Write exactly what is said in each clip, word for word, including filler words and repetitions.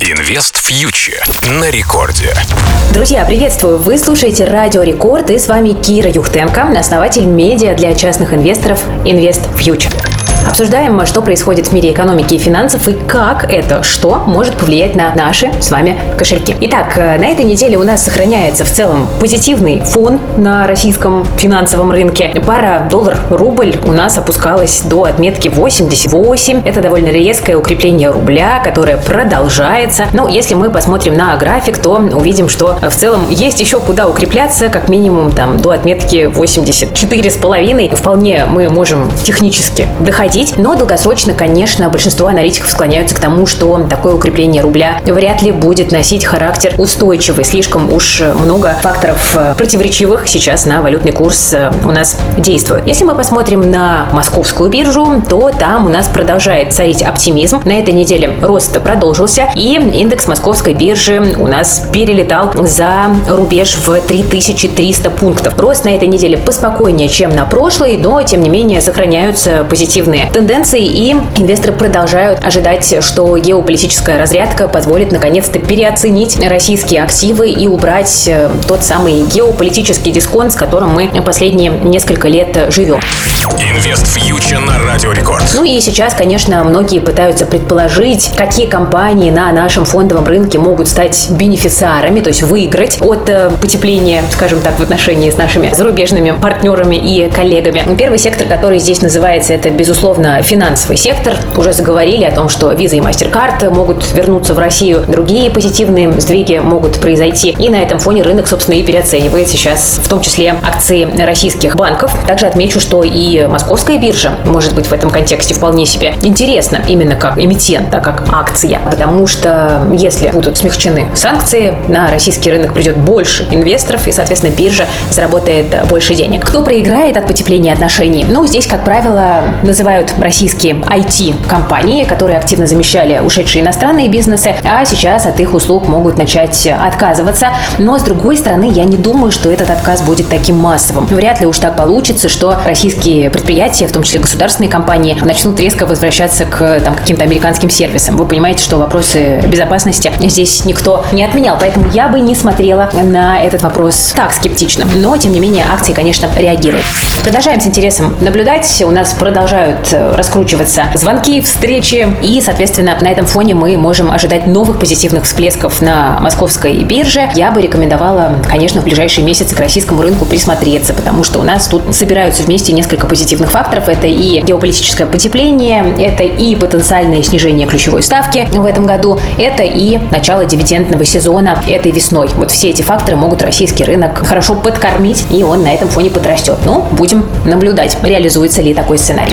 Инвест Фьючер на рекорде. Друзья, приветствую! Вы слушаете Радио Рекорд, и с вами Кира Юхтенко, основатель медиа для частных инвесторов Инвест Фьючер. Обсуждаем, что происходит в мире экономики и финансов и как это, что может повлиять на наши с вами кошельки. Итак, на этой неделе у нас сохраняется в целом позитивный фон на российском финансовом рынке. Пара доллар-рубль у нас опускалась до отметки восемьдесят восемь. Это довольно резкое укрепление рубля, которое продолжается. Но если мы посмотрим на график, то увидим, что в целом есть еще куда укрепляться, как минимум там до отметки восемьдесят четыре с половиной. Вполне мы можем технически доходить. Но долгосрочно, конечно, большинство аналитиков склоняются к тому, что такое укрепление рубля вряд ли будет носить характер устойчивый. Слишком уж много факторов противоречивых сейчас на валютный курс у нас действует. Если мы посмотрим на московскую биржу, то там у нас продолжает царить оптимизм. На этой неделе рост продолжился, и индекс московской биржи у нас перелетал за рубеж в три тысячи триста пунктов. Рост на этой неделе поспокойнее, чем на прошлой, но, тем не менее, сохраняются позитивные тенденции, и инвесторы продолжают ожидать, что геополитическая разрядка позволит наконец-то переоценить российские активы и убрать тот самый геополитический дисконт, с которым мы последние несколько лет живем. Инвест Фьючер на Радио Рекорд. Ну и сейчас, конечно, многие пытаются предположить, какие компании на нашем фондовом рынке могут стать бенефициарами, то есть выиграть от потепления, скажем так, в отношении с нашими зарубежными партнерами и коллегами. Первый сектор, который здесь называется, это, безусловно, финансовый сектор. Уже заговорили о том, что Visa и MasterCard могут вернуться в Россию. Другие позитивные сдвиги могут произойти. И на этом фоне рынок, собственно, и переоценивает сейчас, в том числе, акции российских банков. Также отмечу, что и московская биржа может быть в этом контексте вполне себе интересна именно как эмитент, а как акция. Потому что если будут смягчены санкции, на российский рынок придет больше инвесторов, и, соответственно, биржа заработает больше денег. Кто проиграет от потепления отношений? Ну, здесь, как правило, называют российские ай ти-компании, которые активно замещали ушедшие иностранные бизнесы, а сейчас от их услуг могут начать отказываться. Но, с другой стороны, я не думаю, что этот отказ будет таким массовым. Вряд ли уж так получится, что российские предприятия, в том числе государственные компании, начнут резко возвращаться к там, каким-то американским сервисам. Вы понимаете, что вопросы безопасности здесь никто не отменял, поэтому я бы не смотрела на этот вопрос так скептично. Но, тем не менее, акции, конечно, реагируют. Продолжаем с интересом наблюдать. У нас продолжают раскручиваться звонки, встречи, и, соответственно, на этом фоне мы можем ожидать новых позитивных всплесков на московской бирже. Я бы рекомендовала, конечно, в ближайшие месяцы к российскому рынку присмотреться, потому что у нас тут собираются вместе несколько позитивных факторов. Это и геополитическое потепление, это и потенциальное снижение ключевой ставки в этом году, это и начало дивидендного сезона этой весной. Вот все эти факторы могут российский рынок хорошо подкормить, и он на этом фоне подрастет. Ну, будем наблюдать, реализуется ли такой сценарий.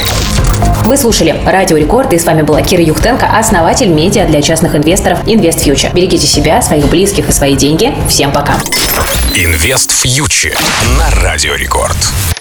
Вы слушали Радио Рекорд, и с вами была Кира Юхтенко, основатель медиа для частных инвесторов Инвест Фьючер. Берегите себя, своих близких и свои деньги. Всем пока. Инвест Фьючер на Радио Рекорд.